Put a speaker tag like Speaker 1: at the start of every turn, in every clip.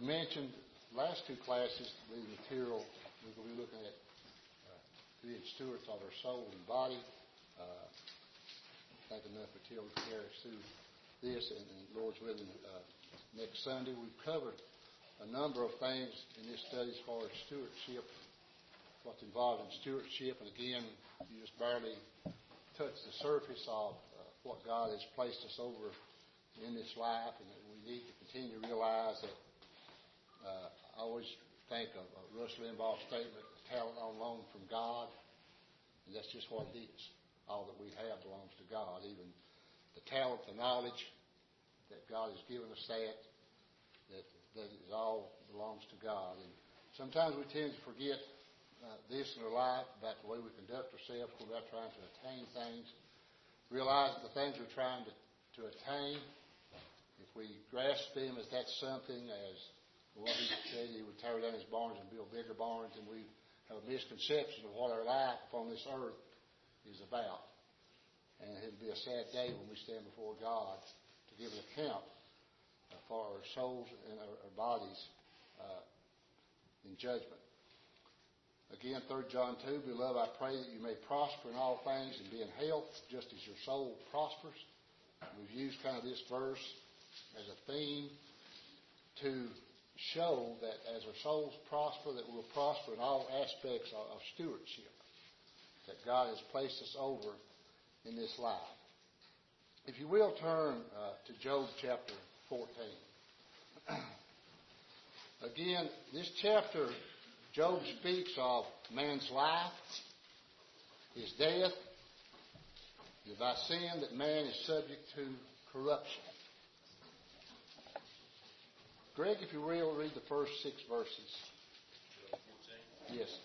Speaker 1: mentioned last two classes, the material we're going to be looking at being stewards of our soul and body. I think enough material to carry us through this, and Lord's willing, next Sunday. We've covered a number of things in this study as far as stewardship, what's involved in stewardship, and again, you just barely touched the surface of what God has placed us over in this life, and that we need to continue to realize that I always think of Rush Limbaugh's statement, talent on loan from God, and that's just what it is. All that we have belongs to God, even the talent, the knowledge that God has given us, that is all belongs to God. And sometimes we tend to forget this in our life about the way we conduct ourselves, about trying to attain things. Realize that the things we're trying to attain, if we grasp them as that's something, as the one who said he would tear down his barns and build bigger barns, and we have a misconception of what our life upon this earth is about. And it'll be a sad day when we stand before God to give an account for our souls and our bodies in judgment. Again, 3 John 2, Beloved, I pray that you may prosper in all things and be in health, just as your soul prospers. We've used kind of this verse as a theme to show that as our souls prosper, that we'll prosper in all aspects of stewardship that God has placed us over in this life. If you will, turn to Job chapter 14. Again, this chapter, Job speaks of man's life, his death, and by sin that man is subject to corruption. Greg, if you will, read the first 6 verses.
Speaker 2: Job 14?
Speaker 1: Yes.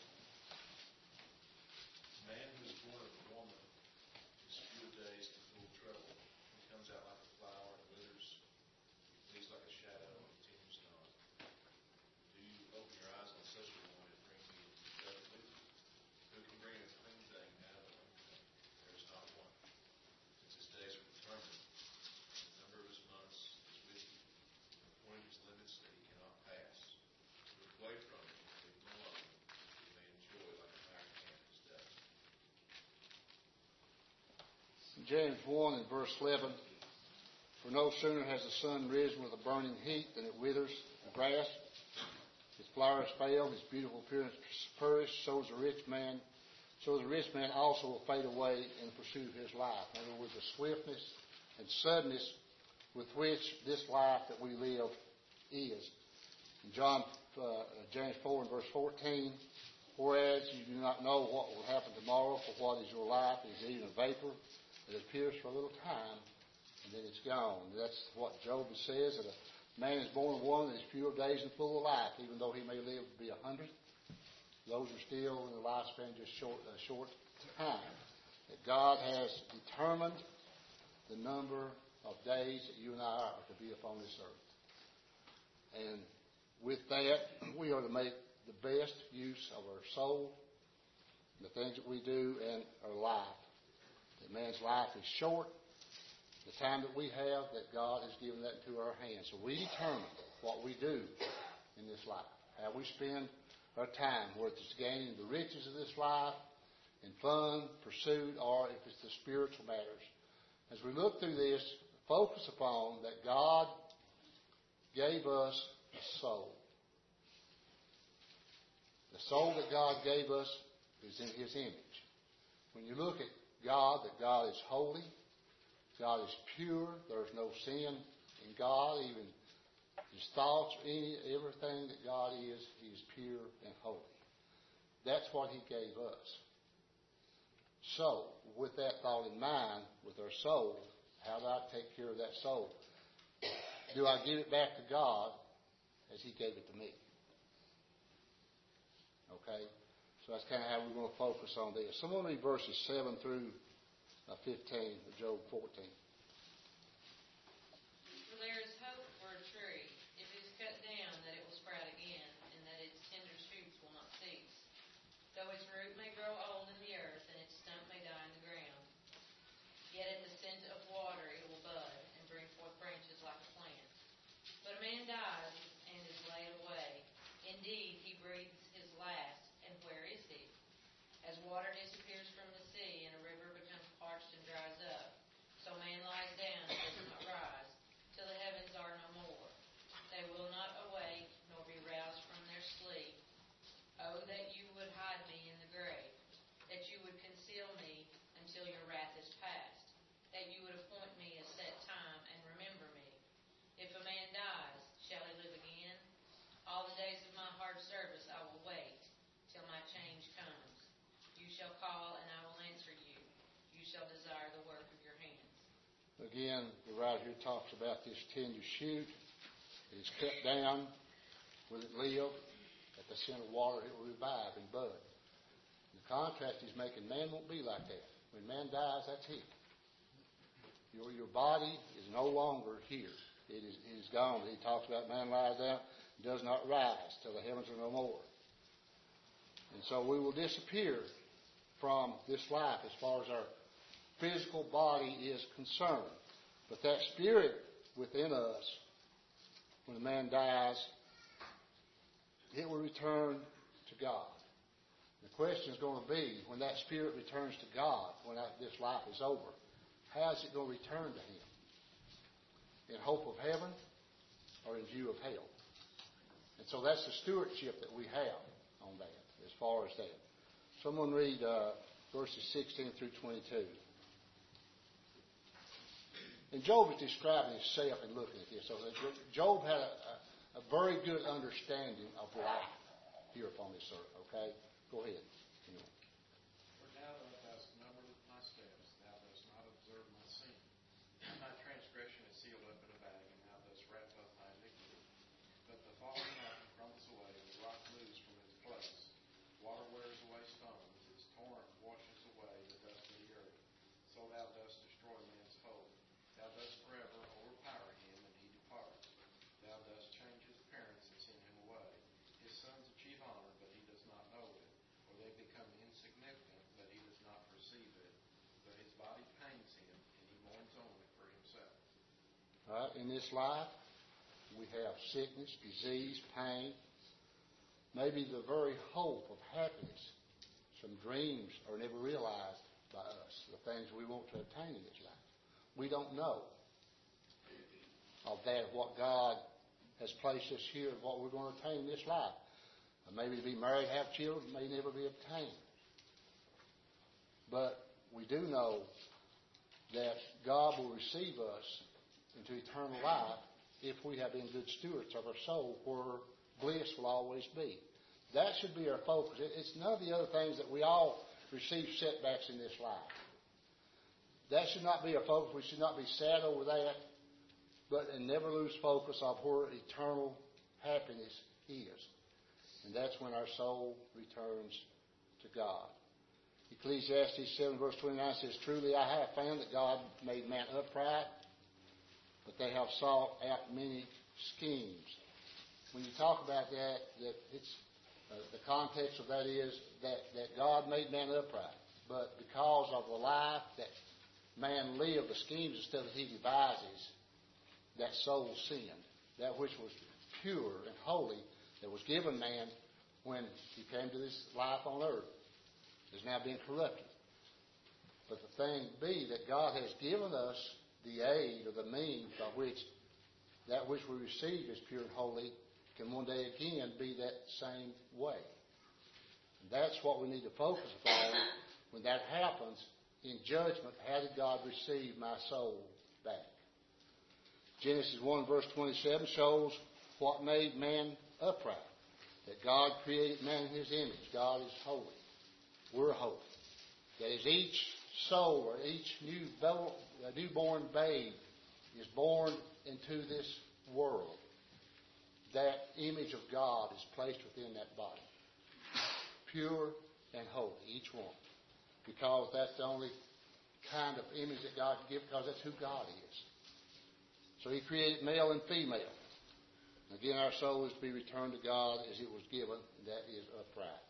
Speaker 2: Man who is born of a woman is few days to full trouble. He comes out like a flower and withers. He flees like a shadow and continues not. Do you open your eyes on such a one and bring me judgment? Who can bring a clean thing out of an unclean? There is not one. Since his days are determined, the number of his months is with you. Appointed his limits that he cannot pass. Look away from him, leave him alone. He may enjoy like a hired hand his dust.
Speaker 1: James 1 and verse 11. For no sooner has the sun risen with a burning heat than it withers the grass. Its flowers fail, his beautiful appearance perishes. So the rich man also will fade away in the pursuit of his life. In other words, the swiftness and suddenness with which this life that we live is. In James 4 and verse 14, whereas you do not know what will happen tomorrow, for what is your life is even a vapor that appears for a little time, and then it's gone. That's what Job says, that a man is born of woman that is few of days and full of life, even though he may live to be 100. Those are still in the lifespan just a short time. That God has determined the number of days that you and I are to be upon this earth. And with that, we are to make the best use of our soul, the things that we do, and our life. That man's life is short. The time that we have, that God has given that into our hands. So we determine what we do in this life. How we spend our time, whether it's gaining the riches of this life, in fun, pursuit, or if it's the spiritual matters. As we look through this, focus upon that God gave us a soul. The soul that God gave us is in His image. When you look at God, that God is holy, God is pure, there's no sin in God, even His thoughts, everything that God is, He is pure and holy. That's what He gave us. So, with that thought in mind, with our soul, how do I take care of that soul? Do I give it back to God as He gave it to me? Okay? So that's kind of how we're going to focus on this. So I'm going to read verses 7 through 15 of Job 14.
Speaker 3: For there is hope for a tree. If it is cut down, that it will sprout again, and that its tender shoots will not cease. Though its root may grow old in the earth, and its stump may die in the ground, yet at the scent of water it will bud, and bring forth branches like a plant. But a man dies, and is laid call, and I will answer you. You shall desire the work of your hands.
Speaker 1: Again, the writer here talks about this tender shoot. It is cut down. Will it live? At the scent of water, it will revive and bud. The contrast he's making, man won't be like that. When man dies, that's it. Your body is no longer here. It is gone. He talks about man lies down, does not rise till the heavens are no more. And so we will disappear from this life as far as our physical body is concerned. But that spirit within us, when a man dies, it will return to God. The question is going to be, when that spirit returns to God, when this life is over, how is it going to return to Him? In hope of heaven or in view of hell? And so that's the stewardship that we have on that, as far as that. Someone read verses 16 through 22. And Job is describing himself and looking at this. So Job had a very good understanding of life here upon this earth. Okay? Go ahead.
Speaker 4: For now thou hast numbered my steps, thou dost not observe my sin. My transgression is sealed up in a bag, and thou dost wrap up my iniquity. But the falling mountain crumbles away, and the rock moves from its place. Water wears away stones, its torrent washes away the dust of the earth. So thou dost destroy man's hope. Thou dost forever overpower him, and he departs. Thou dost change his parents and send him away. His sons achieve honor, but he does not know it. Or they become insignificant, but he does not perceive it. But his body pains him, and he mourns only for himself.
Speaker 1: All right, in this life, we have sickness, disease, pain, maybe the very hope of happiness. Some dreams are never realized by us, the things we want to obtain in this life. We don't know of that, what God has placed us here, what we're going to attain in this life. Maybe to be married, have children, may never be obtained. But we do know that God will receive us into eternal life if we have been good stewards of our soul, where bliss will always be. That should be our focus. It's none of the other things that we all receive setbacks in this life. That should not be our focus. We should not be sad over that, and never lose focus of where eternal happiness is. And that's when our soul returns to God. Ecclesiastes 7 verse 29 says, Truly I have found that God made man upright, but they have sought out many schemes. When you talk about that it's the context of that is that God made man upright, but because of the life that man lived, the schemes and stuff that he devises, that soul sinned. That which was pure and holy that was given man when he came to this life on earth is now being corrupted. But the thing be that God has given us the aid or the means by which that which we receive is pure and holy can one day again be that same way. And that's what we need to focus upon when that happens. In judgment, how did God receive my soul back? Genesis 1 verse 27 shows what made man upright. That God created man in His image. God is holy. We're holy. That is, each soul or each newborn babe is born into this world. That image of God is placed within that body. Pure and holy, each one. Because that's the only kind of image that God can give, because that's who God is. So He created male and female. Again, our soul is to be returned to God as it was given, and that is upright.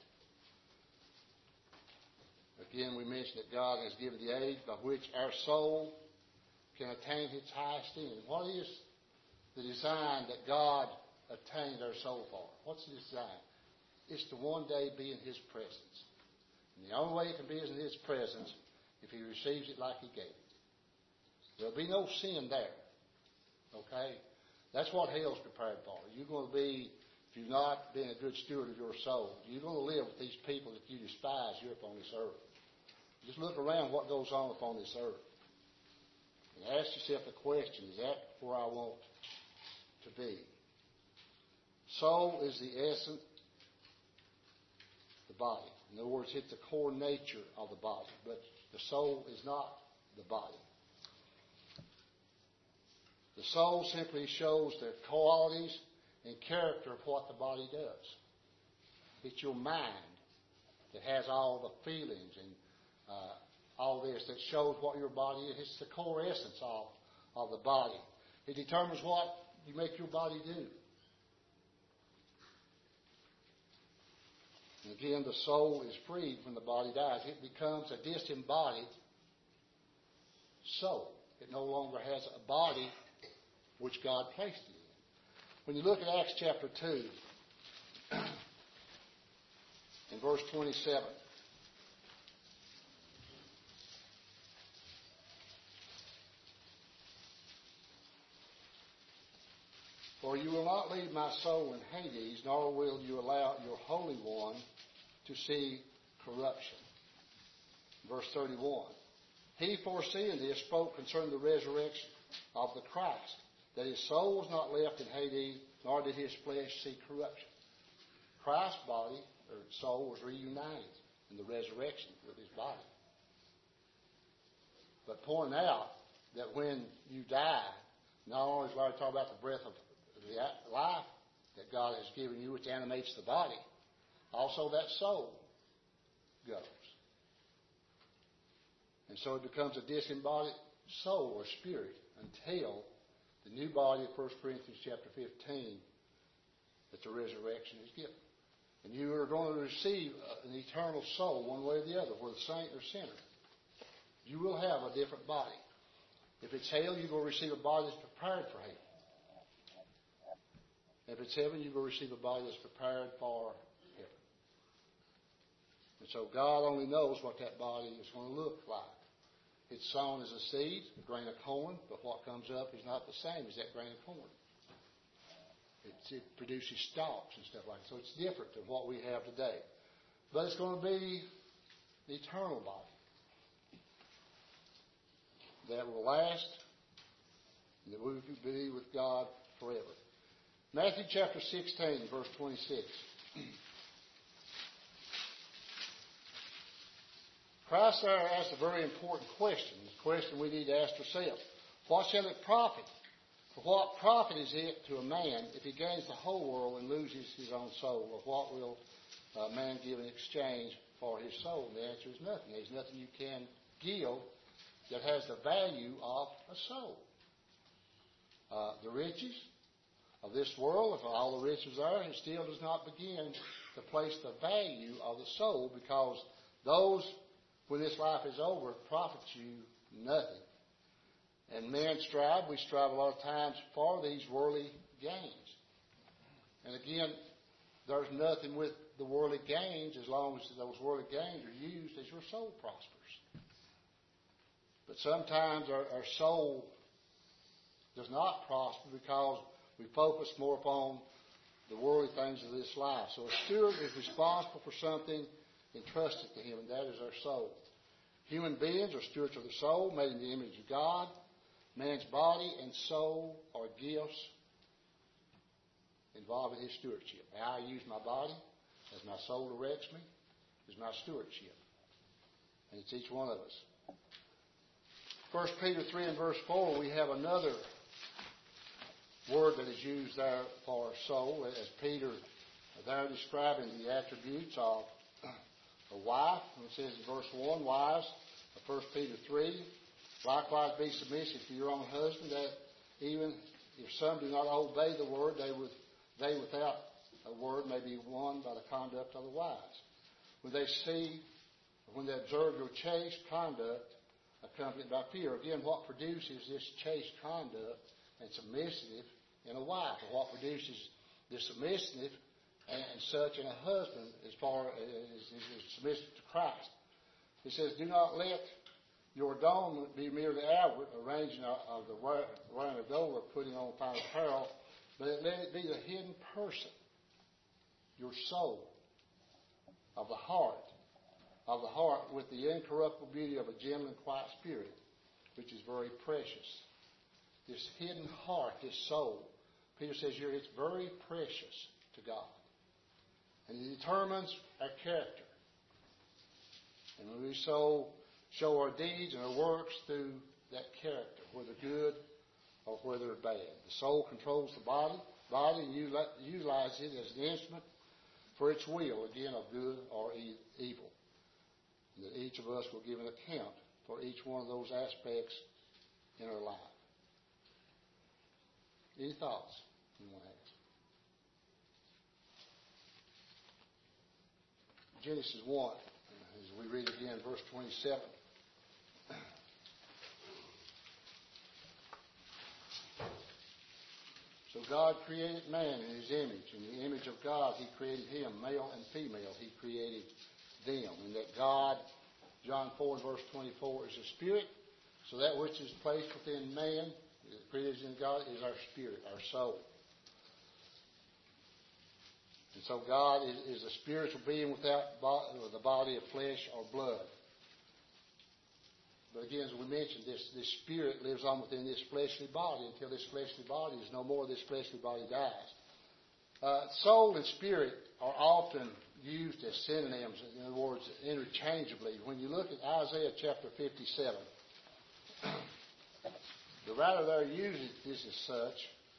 Speaker 1: Again, we mentioned that God has given the aid by which our soul can attain its highest end. What is the design that God obtained our soul for? What's the design? It's to one day be in His presence. And the only way it can be is in His presence if He receives it like He gave it. There'll be no sin there. Okay? That's what hell's prepared for. You're going to be, if you've not been a good steward of your soul, you're going to live with these people that you despise here upon this earth. Just look around what goes on upon this earth. And ask yourself the question, is that where I want to be? Soul is the essence, the body. In other words, it's the core nature of the body. But the soul is not the body. The soul simply shows the qualities and character of what the body does. It's your mind that has all the feelings and all this that shows what your body is. It's the core essence of the body. It determines what you make your body do. And again, the soul is freed when the body dies. It becomes a disembodied soul. It no longer has a body which God placed it in. When you look at Acts chapter 2, in verse 27, for you will not leave my soul in Hades, nor will you allow your Holy One to see corruption. Verse 31. He, foreseeing this, spoke concerning the resurrection of the Christ, that his soul was not left in Hades, nor did his flesh see corruption. Christ's body, or soul, was reunited in the resurrection with his body. But pointing out that when you die, not only is Larry talking about the breath of the life that God has given you, which animates the body, also that soul goes. And so it becomes a disembodied soul or spirit until the new body of 1 Corinthians chapter 15, that the resurrection is given. And you are going to receive an eternal soul one way or the other, whether saint or sinner. You will have a different body. If it's hell, you're going to receive a body that's prepared for hell. If it's heaven, you're going to receive a body that's prepared for heaven. And so God only knows what that body is going to look like. It's sown as a seed, a grain of corn, but what comes up is not the same as that grain of corn. It produces stalks and stuff like that. So it's different than what we have today. But it's going to be the eternal body that will last and that we will be with God forever. Matthew chapter 16, verse 26. Christ there asked a very important question, the question we need to ask ourselves. What shall it profit? For what profit is it to a man if he gains the whole world and loses his own soul? Or what will a man give in exchange for his soul? And the answer is nothing. There's nothing you can give that has the value of a soul. The riches of this world, if all the riches are, it still does not begin to place the value of the soul, because those, when this life is over, profit you nothing. And we strive a lot of times for these worldly gains. And again, there's nothing with the worldly gains as long as those worldly gains are used as your soul prospers. But sometimes our soul does not prosper because we focus more upon the worldly things of this life. So a steward is responsible for something entrusted to him, and that is our soul. Human beings are stewards of the soul, made in the image of God. Man's body and soul are gifts involved in his stewardship. How I use my body, as my soul directs me, is my stewardship. And it's each one of us. 1 Peter 3 and verse 4, we have another word that is used there for our soul, as Peter there describing the attributes of a wife. And it says in verse 1, wives, 1 Peter 3, likewise be submissive to your own husband, that even if some do not obey the word, they without a word may be won by the conduct of the wives. When they observe your chaste conduct accompanied by fear. Again, what produces this chaste conduct and submissive in a wife, or what produces the submissive and such in a husband as far as submissive to Christ. It says, do not let your adornment be merely outward, arranging of the wearing of gold or putting on fine apparel, but let it be the hidden person, your soul, of the heart with the incorruptible beauty of a gentle and quiet spirit, which is very precious. This hidden heart, this soul, Peter says here, it's very precious to God. And it determines our character. And when we show our deeds and our works through that character, whether good or whether bad. The soul controls the body and utilizes it as an instrument for its will, again, of good or evil. And that each of us will give an account for each one of those aspects in our life. Any thoughts you want to ask? Genesis 1, as we read again, verse 27. So God created man in his image. In the image of God, he created him, male and female. He created them. And that God, John 4 and verse 24, is a spirit. So that which is placed within man, created in God, is our spirit, our soul. And so God is a spiritual being without the body of flesh or blood. But again, as we mentioned, this spirit lives on within this fleshly body until this fleshly body is no more, this fleshly body dies. Soul and spirit are often used as synonyms, in other words, interchangeably. When you look at Isaiah chapter 57, the writer there uses this as such.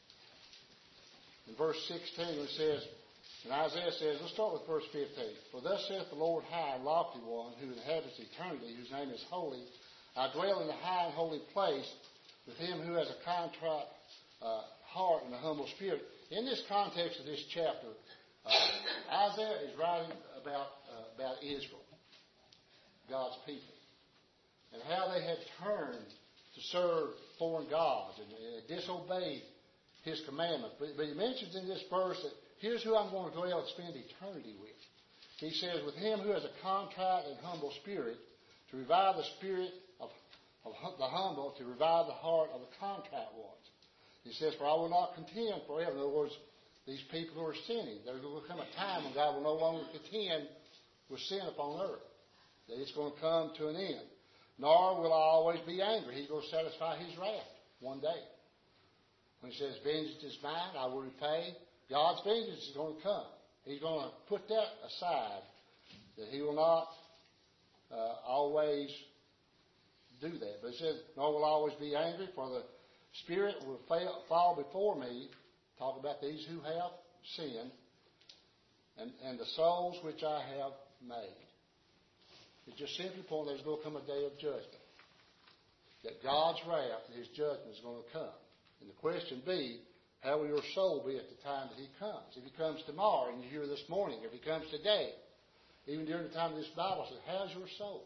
Speaker 1: In verse 16 it says, and Isaiah says, let's start with verse 15. For thus saith the Lord high and lofty one, who inhabits eternity, whose name is holy, I dwell in the high and holy place with him who has a contrite heart and a humble spirit. In this context of this chapter, Isaiah is writing about Israel, God's people, and how they had turned to serve foreign gods and disobeyed his commandments. But he mentions in this verse that here's who I'm going to dwell and spend eternity with. He says, with him who has a contrite and humble spirit, to revive the spirit of the humble, to revive the heart of the contrite ones. He says, for I will not contend forever. In other words, these people who are sinning, there will come a time when God will no longer contend with sin upon earth. That it's going to come to an end. Nor will I always be angry. He's going to satisfy his wrath one day. When he says, vengeance is mine, I will repay. God's vengeance is going to come. He's going to put that aside. That he will not always do that. But it says, nor will I always be angry, for the Spirit will fall before me. Talk about these who have sinned, and the souls which I have made. It's just simply pointing there's going to come a day of judgment. That God's wrath and his judgment is going to come. And the question be, how will your soul be at the time that he comes? If he comes tomorrow and you're here this morning, if he comes today, even during the time of this Bible, says, how's your soul?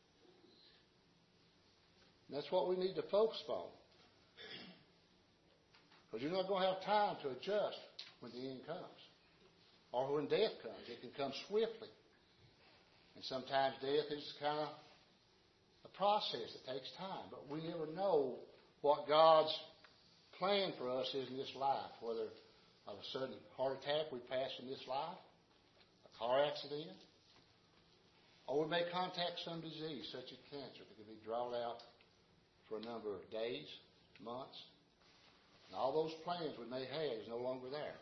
Speaker 1: And that's what we need to focus on. Because you're not going to have time to adjust when the end comes. Or when death comes. It can come swiftly. And sometimes death is kind of a process that takes time. But we never know what God's plan for us is in this life. Whether of a sudden heart attack we pass in this life, a car accident, or we may contact some disease such as cancer that can be drawn out for a number of days, months. And all those plans we may have is no longer there.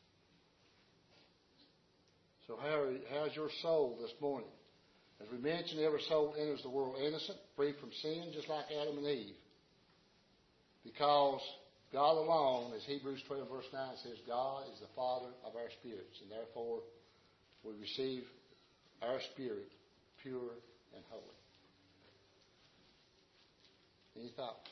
Speaker 1: So how's your soul this morning? As we mentioned, every soul enters the world innocent, free from sin, just like Adam and Eve. Because God alone, as Hebrews 12 verse 9 says, God is the Father of our spirits. And therefore, we receive our spirit pure and holy. Any thoughts?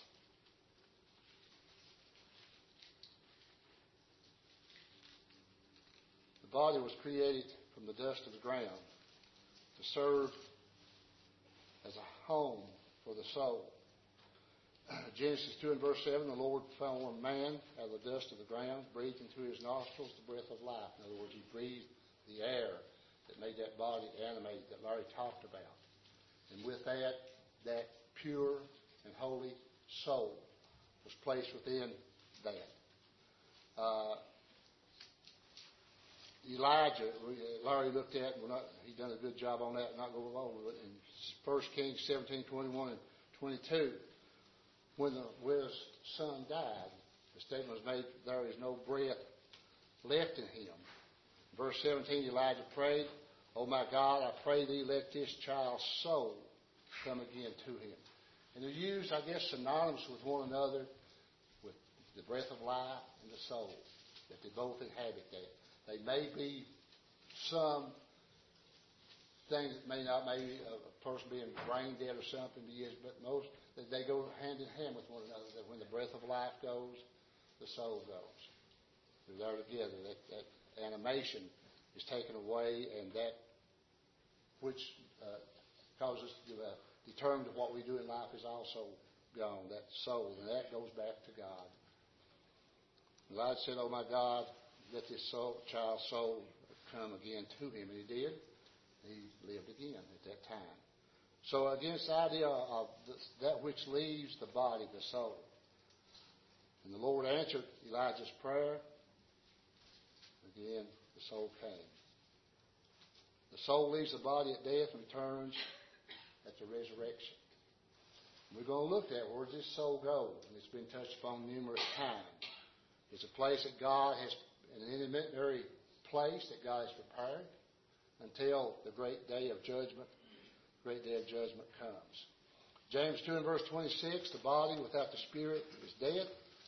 Speaker 1: The body was created from the dust of the ground to serve as a home for the soul. Genesis 2 and verse 7, the Lord formed man out of the dust of the ground, breathed into his nostrils the breath of life. In other words, he breathed the air that made that body animate that Larry talked about. And with that pure and holy soul was placed within that. Elijah, Larry looked at, he's done a good job on that, not going over it. In 1 Kings 17, 21 and 22, when the widow's son died, the statement was made, there is no breath left in him. Verse 17, Elijah prayed, Oh my God, I pray thee, let this child's soul come again to him. And they're used, I guess, synonymous with one another, with the breath of life and the soul, that they both inhabit that. They may be some things that may not, maybe a person being brain dead or something, yes, but most, that they go hand in hand with one another, that when the breath of life goes, the soul goes. They're there together. That animation is taken away, and that which causes us to determine what we do in life is also gone, that soul, and that goes back to God. God said, oh my God, let this child's soul come again to him. And he did. He lived again at that time. So against the idea of that which leaves the body, the soul. And the Lord answered Elijah's prayer. Again, the soul came. The soul leaves the body at death and returns at the resurrection. We're going to look at where this soul goes, and it's been touched upon numerous times. It's a place that God has, an intermediary place that God has prepared until the great day of judgment. Great day of judgment comes. James 2 and verse 26, the body without the spirit is dead.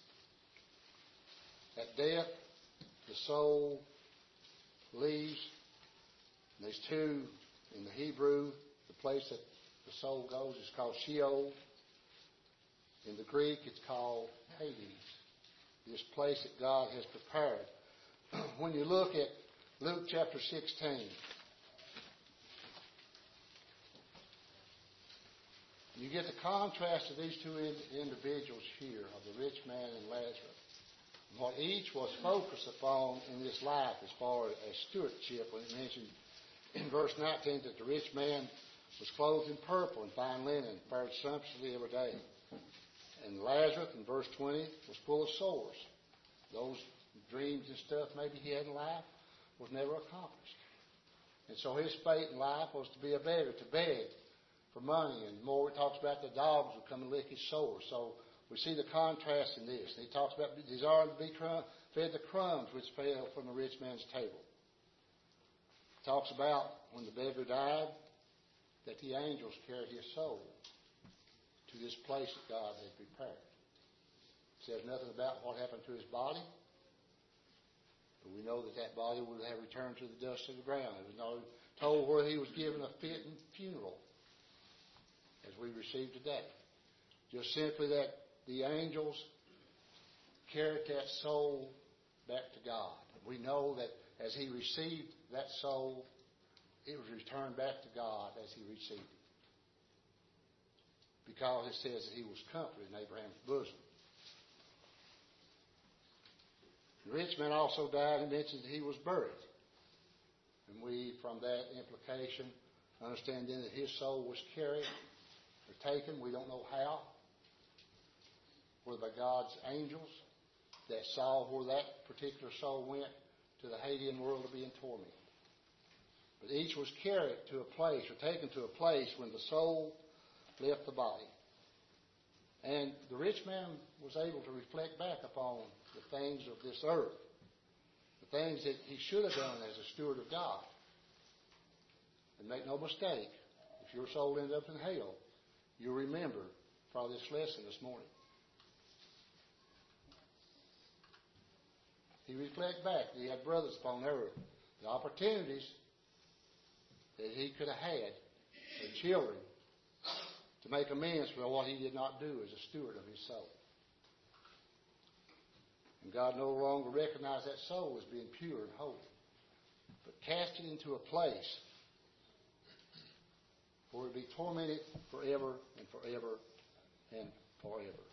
Speaker 1: At death, the soul leaves. And there's two in the Hebrew. The place that the soul goes is called Sheol. In the Greek, it's called Hades. This place that God has prepared. When you look at Luke chapter 16, you get the contrast of these two individuals here, of the rich man and Lazarus. And what each was focused upon in this life as far as stewardship, when it mentioned in verse 19 that the rich man was clothed in purple and fine linen, fared sumptuously every day. And Lazarus, in verse 20, was full of sores. Those dreams and stuff maybe he had in life was never accomplished. And so his fate in life was to be a beggar, to beg for money. And more, it talks about the dogs would come and lick his sores. So we see the contrast in this. He talks about desiring to be fed the crumbs which fell from the rich man's table. He talks about when the beggar died, that the angels carried his soul to this place that God had prepared. It says nothing about what happened to his body, but we know that that body would have returned to the dust of the ground. It was not told where he was given a fitting funeral, as we receive today. Just simply that the angels carried that soul back to God. We know that as he received that soul, it was returned back to God as he received it. Because it says that he was comforted in Abraham's bosom. The rich man also died and mentions that he was buried. And we, from that implication, understand then that his soul was carried or taken, we don't know how, whether by God's angels that saw where that particular soul went to the Hadean world of being tormented. But each was carried to a place or taken to a place when the soul left the body. And the rich man was able to reflect back upon the things of this earth, the things that he should have done as a steward of God. And make no mistake, if your soul ends up in hell, you'll remember from this lesson this morning. He reflected back. He had brothers upon earth. The opportunities that he could have had, the children, to make amends for what he did not do as a steward of his soul. And God no longer recognized that soul as being pure and holy, but cast it into a place where it would be tormented forever and forever and forever.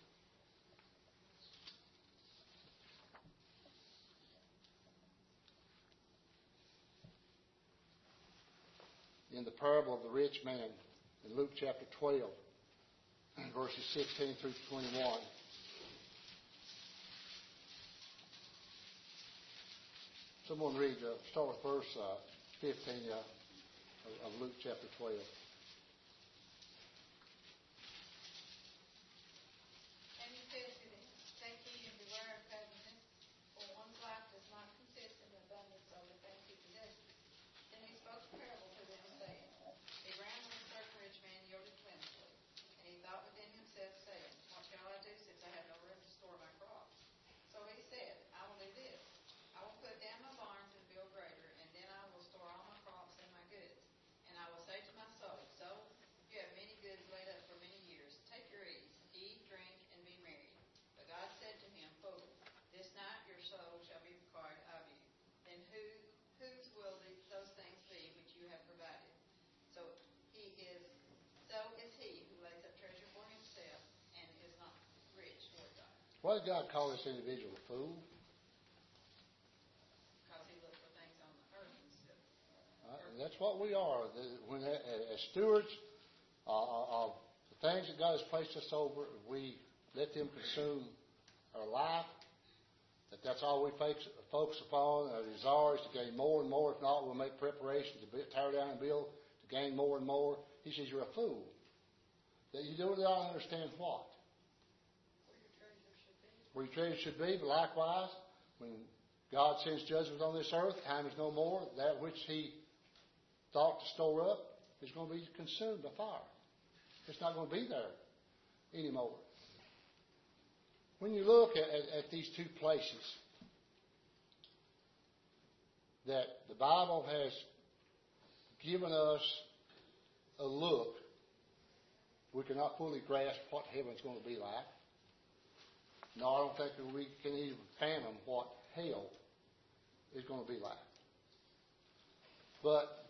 Speaker 1: In the parable of the rich man in Luke chapter 12, verses 16 through 21. Someone read, start with verse 15 of Luke chapter 12.
Speaker 5: And he said to them, take heed and beware of covetousness, for one's life does not consist in the abundance of the things he possesses. Then he spoke a parable
Speaker 1: Why did God call this individual a fool?
Speaker 5: Because he looked for things on the earth instead of.
Speaker 1: And that's what we are. When, as stewards of the things that God has placed us over, we let them consume our life. That's all we focus upon. Our desire is to gain more and more. If not, we'll make preparations to tear down and build to gain more and more. He says, you're a fool. That you don't understand what? Where your treasure should be. But likewise, when God sends judgment on this earth, time is no more. That which He thought to store up is going to be consumed by fire. It's not going to be there anymore. When you look at these two places that the Bible has given us a look, we cannot fully grasp what heaven's going to be like. No, I don't think that we can even fathom what hell is going to be like. But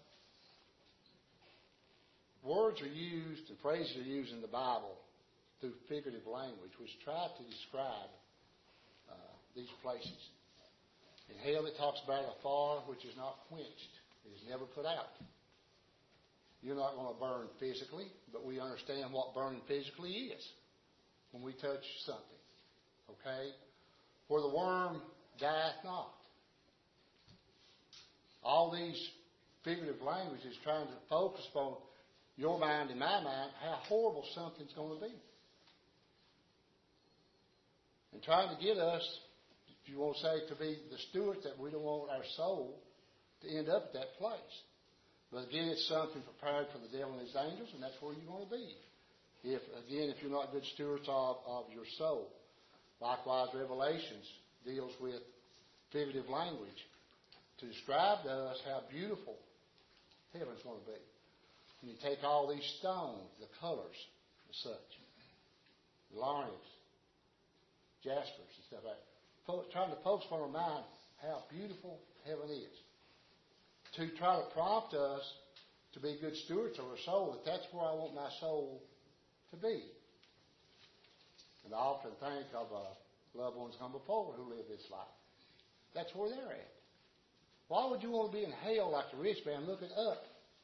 Speaker 1: words are used and phrases are used in the Bible through figurative language, which try to describe these places. In hell, it talks about a fire which is not quenched. It is never put out. You're not going to burn physically, but we understand what burning physically is when we touch something. Okay? For the worm dieth not. All these figurative language is trying to focus on your mind and my mind, how horrible something's going to be. And trying to get us, if you want to say, to be the stewards, that we don't want our soul to end up at that place. But again, it's something prepared for the devil and his angels, and that's where you're going to be. If you're not good stewards of your soul. Likewise, Revelations deals with figurative language to describe to us how beautiful heaven's going to be. And you take all these stones, the colors and such, the larynx, jaspers and stuff like that, trying to focus on our mind how beautiful heaven is. To try to prompt us to be good stewards of our soul, that's where I want my soul to be. And I often think of loved ones come before who live this life. That's where they're at. Why would you want to be in hell like the rich man looking up?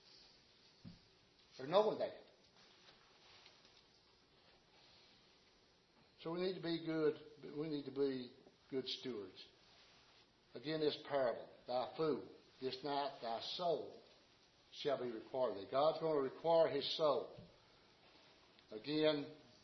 Speaker 1: Or knowing that. So we need to be good. We need to be good stewards. Again, this parable, thy food, this night thy soul shall be required of thee. God's going to require his soul. Again,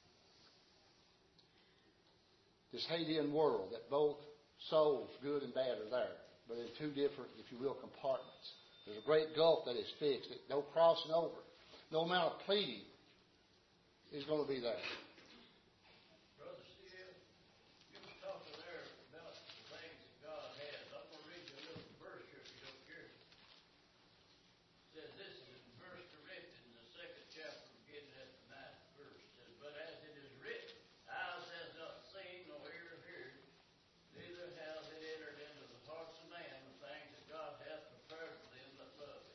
Speaker 1: this Hadean world, that both souls, good and bad, are there, but in two different, if you will, compartments. There's a great gulf that is fixed, no crossing over. No amount of pleading is going to be there.
Speaker 6: Brother C.L., you was talking there about the things that God has. I'm going to read you a little verse here if you don't care. It says, this is in 1 Corinthians, the 2nd chapter, beginning at the 9th verse. It says, but as it is written, eyes has not seen, nor ear heard, neither has it entered into the hearts of man the things that God hath prepared for them that love him.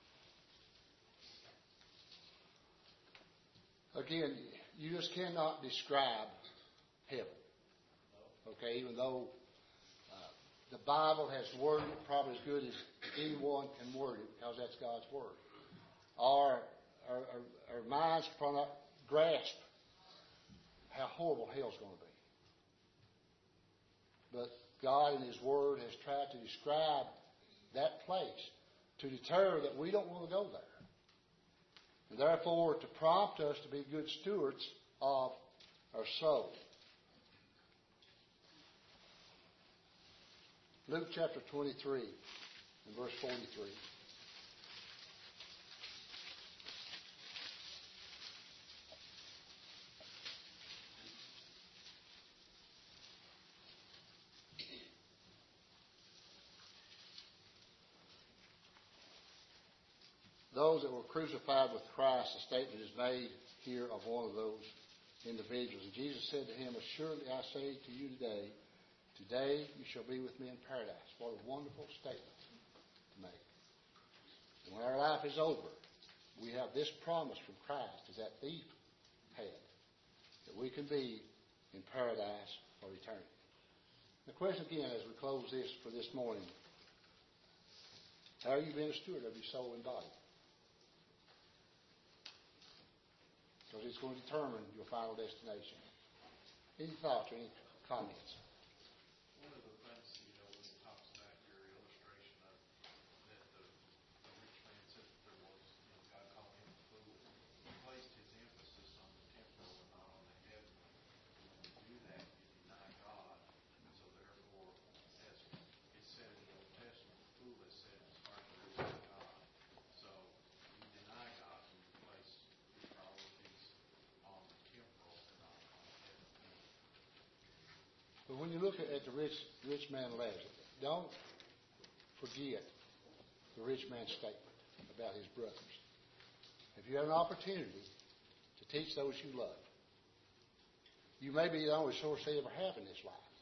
Speaker 1: Again, you just cannot describe heaven. Okay, even though the Bible has worded it probably as good as anyone can word it, because that's God's word. Our minds cannot grasp how horrible hell's going to be. But God in his word has tried to describe that place to deter that we don't want to go there. And therefore, to prompt us to be good stewards of our soul. Luke chapter 23 and verse 43. Those that were crucified with Christ, a statement is made here of one of those individuals. And Jesus said to him, assuredly I say to you today you shall be with me in paradise. What a wonderful statement to make. And when our life is over, we have this promise from Christ, as that thief had, that we can be in paradise for eternity. The question again, as we close this for this morning, how are you being a steward of your soul and body? Because it's going to determine your final destination. Any thoughts or any comments?
Speaker 4: One of the things, when it talks about your illustration of that the rich man said that there was, God called him a fool. He placed his emphasis on the temporal and not on the heavenly. And when you do that, you deny God. So therefore, as it said in the Old Testament, the fool has said in his heart, there is no God. So you deny God when you place your priorities on the temporal and not on the heavenly.
Speaker 1: But when you look at the rich man Lazarus, don't forget the rich man's statement about his brothers. If you have an opportunity to teach those you love, you may be the only source they ever have in this life.